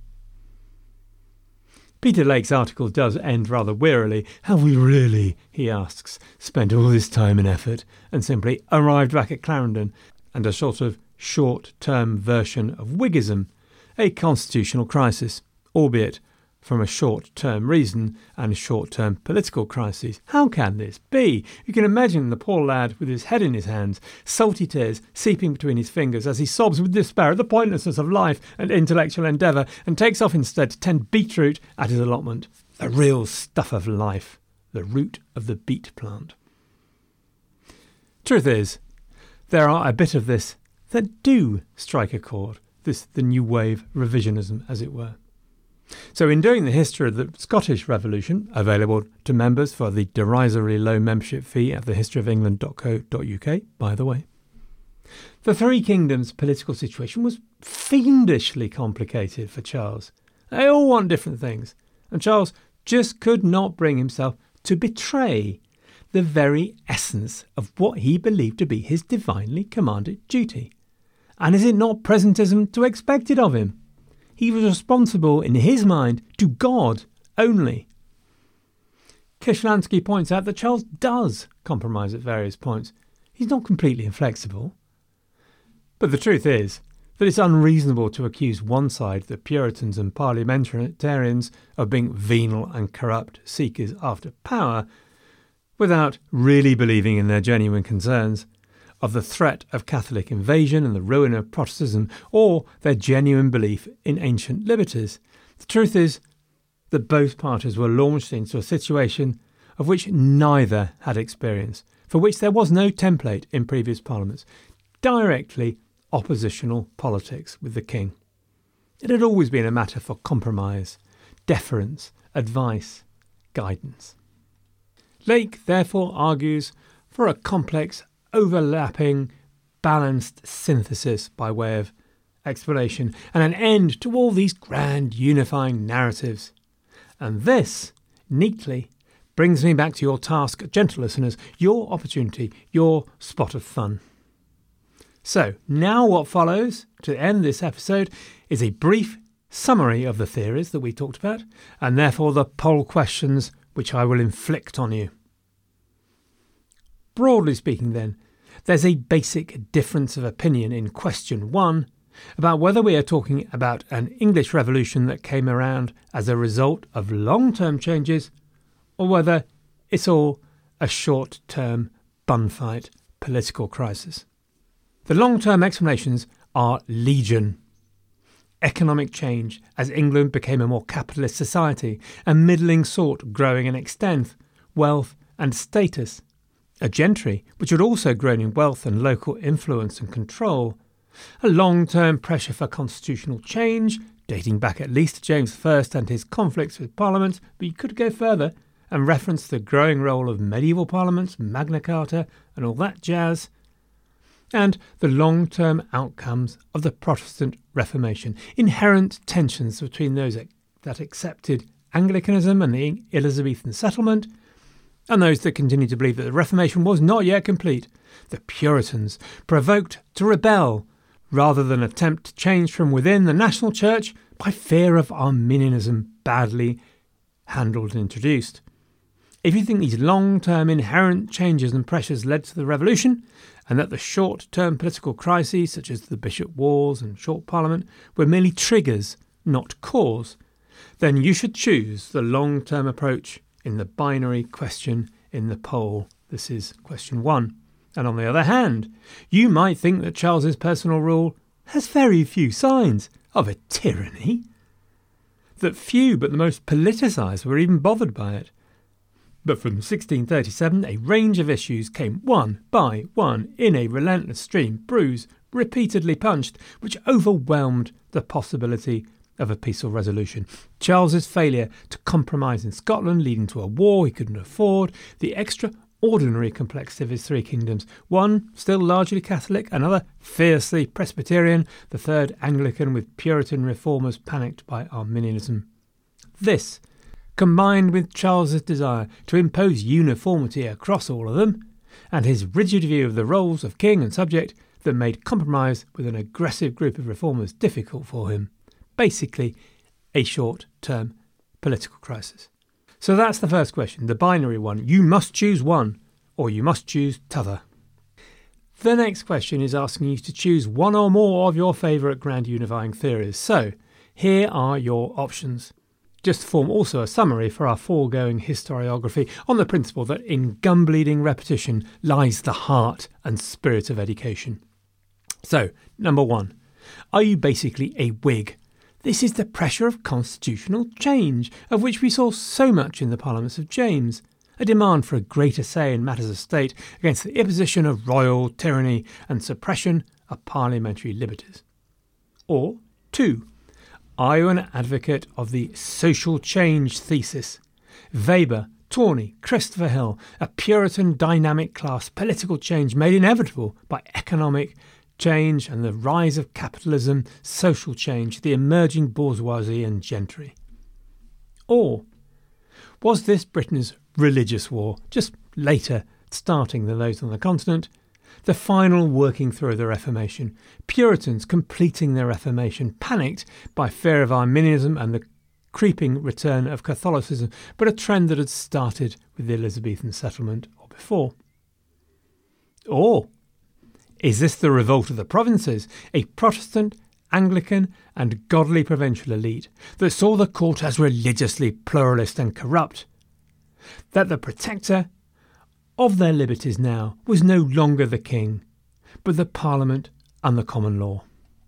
Peter Lake's article does end rather wearily. Have we really, he asks, spent all this time and effort and simply arrived back at Clarendon and a sort of short-term version of Whiggism, a constitutional crisis, albeit from a short-term reason and short-term political crises? How can this be? You can imagine the poor lad with his head in his hands, salty tears seeping between his fingers as he sobs with despair at the pointlessness of life and intellectual endeavour and takes off instead to tend beetroot at his allotment. The real stuff of life, the root of the beet plant. Truth is, there are a bit of this that do strike a chord, this the new wave revisionism, as it were. So in doing the history of the Scottish Revolution, available to members for the derisory low membership fee at the history of england dot co dot uk, by the way, the Three Kingdoms' political situation was fiendishly complicated for Charles. They all want different things, and Charles just could not bring himself to betray the very essence of what he believed to be his divinely commanded duty. And is it not presentism to expect it of him? He was responsible in his mind to God only. Kishlansky points out that Charles does compromise at various points. He's not completely inflexible. But the truth is that it's unreasonable to accuse one side, the Puritans and parliamentarians, of being venal and corrupt seekers after power, without really believing in their genuine concerns, of the threat of Catholic invasion and the ruin of Protestantism, or their genuine belief in ancient liberties. The truth is that both parties were launched into a situation of which neither had experience, for which there was no template in previous parliaments, directly oppositional politics with the king. It had always been a matter for compromise, deference, advice, guidance. Lake therefore argues for a complex, overlapping, balanced synthesis by way of explanation and an end to all these grand unifying narratives. And this, neatly, brings me back to your task, gentle listeners, your opportunity, your spot of fun. So, now what follows, to end this episode, is a brief summary of the theories that we talked about, and therefore the poll questions which I will inflict on you. Broadly speaking then, there's a basic difference of opinion in question one about whether we are talking about an English Revolution that came around as a result of long-term changes, or whether it's all a short-term bun-fight political crisis. The long-term explanations are legion. Economic change as England became a more capitalist society, and middling sort growing in extent, wealth and status. A gentry which had also grown in wealth and local influence and control. A long-term pressure for constitutional change, dating back at least to James the First and his conflicts with Parliament, but you could go further and reference the growing role of medieval parliaments, Magna Carta and all that jazz. And the long-term outcomes of the Protestant Reformation, inherent tensions between those that accepted Anglicanism and the Elizabethan settlement, and those that continued to believe that the Reformation was not yet complete, the Puritans, provoked to rebel rather than attempt to change from within the national church by fear of Arminianism badly handled and introduced. If you think these long-term inherent changes and pressures led to the revolution, and that the short-term political crises such as the Bishop Wars and short Parliament were merely triggers, not cause, then you should choose the long-term approach in the binary question in the poll. This is question one. And on the other hand, you might think that Charles's personal rule has very few signs of a tyranny, that few but the most politicised were even bothered by it. But from sixteen thirty-seven, a range of issues came one by one in a relentless stream, bruised, repeatedly punched, which overwhelmed the possibility of a peaceful resolution. Charles's failure to compromise in Scotland, leading to a war he couldn't afford, the extraordinary complexity of his three kingdoms, one still largely Catholic, another fiercely Presbyterian, the third Anglican, with Puritan reformers panicked by Arminianism. This, combined with Charles's desire to impose uniformity across all of them, and his rigid view of the roles of king and subject, that made compromise with an aggressive group of reformers difficult for him. Basically, a short-term political crisis. So that's the first question, the binary one. You must choose one, or you must choose t'other. The next question is asking you to choose one or more of your favourite grand unifying theories. So, here are your options. Just to form also a summary for our foregoing historiography on the principle that in gum-bleeding repetition lies the heart and spirit of education. So, number one, are you basically a Whig? This is the pressure of constitutional change, of which we saw so much in the Parliaments of James, a demand for a greater say in matters of state against the imposition of royal tyranny and suppression of parliamentary liberties. Or, two, Are you an advocate of the social change thesis? Weber, Tawney, Christopher Hill, a Puritan dynamic class political change made inevitable by economic change and the rise of capitalism, social change, the emerging bourgeoisie and gentry. Or was this Britain's religious war, just later starting than those on the continent, the final working through of the Reformation, Puritans completing their Reformation, panicked by fear of Arminianism and the creeping return of Catholicism, but a trend that had started with the Elizabethan settlement or before? Or is this the revolt of the provinces, a Protestant, Anglican and godly provincial elite that saw the court as religiously pluralist and corrupt, that the protector of their liberties now was no longer the king, but the Parliament and the common law?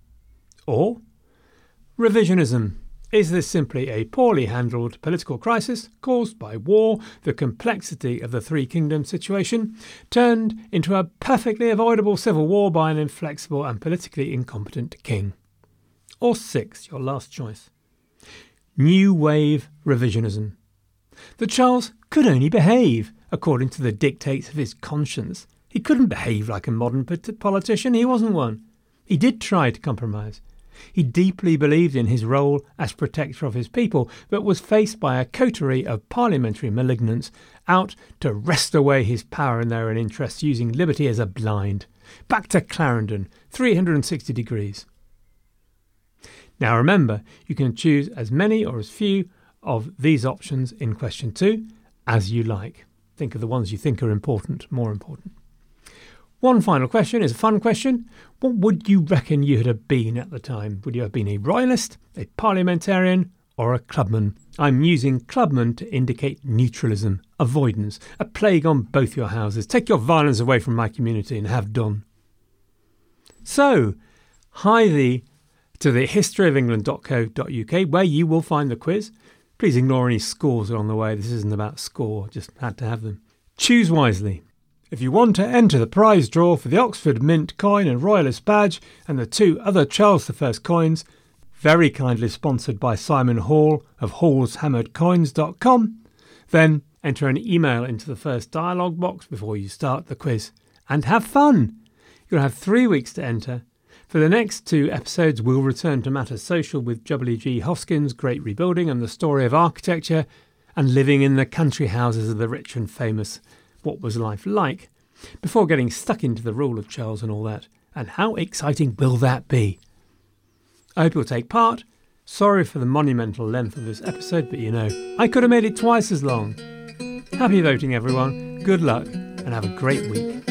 Or revisionism? Is this simply a poorly handled political crisis caused by war, the complexity of the Three Kingdoms situation, turned into a perfectly avoidable civil war by an inflexible and politically incompetent king? Or six, your last choice, New Wave revisionism, that Charles could only behave according to the dictates of his conscience. He couldn't behave like a modern politician. He wasn't one. He did try to compromise. He deeply believed in his role as protector of his people, but was faced by a coterie of parliamentary malignants out to wrest away his power in their own interests, using liberty as a blind. Back to Clarendon, three hundred sixty degrees. Now remember, you can choose as many or as few of these options in question two as you like. Think of the ones you think are important, more important. One final question is a fun question. What would you reckon you would have been at the time? Would you have been a royalist, a parliamentarian, or a clubman? I'm using clubman to indicate neutralism, avoidance, a plague on both your houses. Take your violence away from my community and have done. So, hi thee to the history of england dot co dot uk, where you will find the quiz. Please ignore any scores along the way. This isn't about score, just had to have them. Choose wisely. If you want to enter the prize draw for the Oxford Mint coin and Royalist badge and the two other Charles the First coins, very kindly sponsored by Simon Hall of halls hammered coins dot com, then enter an email into the first dialogue box before you start the quiz. And have fun! You'll have three weeks to enter. For the next two episodes, we'll return to matters social with W G Hoskins' Great Rebuilding and the story of architecture and living in the country houses of the rich and famous. What was life like? Before getting stuck into the rule of Charles and all that. And how exciting will that be? I hope you'll take part. Sorry for the monumental length of this episode, but you know, I could have made it twice as long. Happy voting, everyone. Good luck and have a great week.